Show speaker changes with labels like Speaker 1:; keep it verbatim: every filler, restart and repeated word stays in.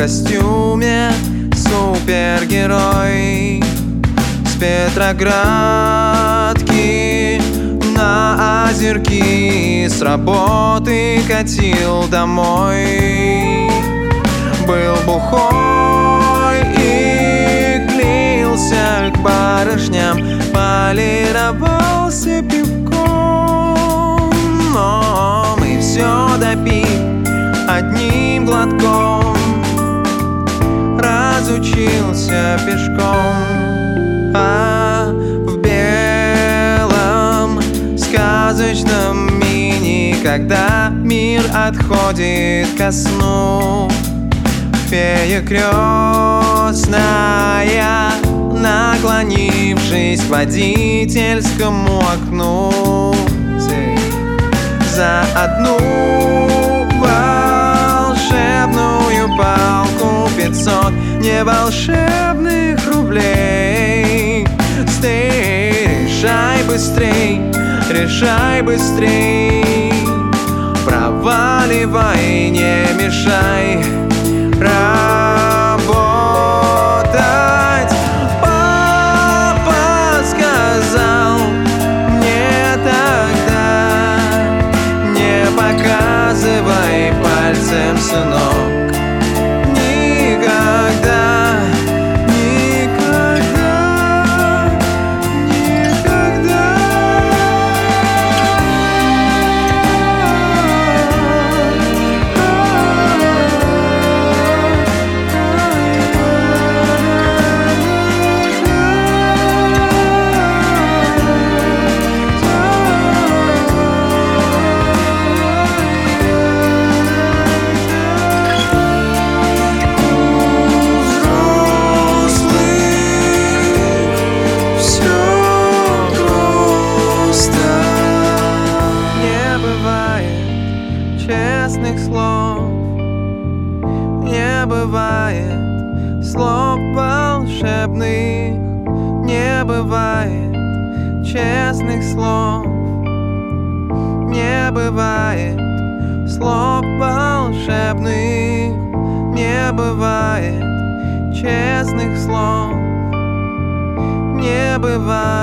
Speaker 1: костюме супергерой с Петроградки на озерки с работы катил домой. Был бухой и клеился к барышням, полировался пивком, но мы все допили одним глотком. Разучился пешком, а в белом сказочном мини, когда мир отходит ко сну, фея крестная, наклонившись к водительскому окну, за одну волшебную палку пятьсот неволшебных рублей. Стей, решай быстрей, решай быстрей, проваливай, не мешай работать. Папа сказал мне тогда: не показывай пальцем, сынок, никогда, никогда, никогда. Честных слов не бывает, слов волшебных не бывает, честных слов не бывает, слов волшебных не бывает, честных слов не бывает.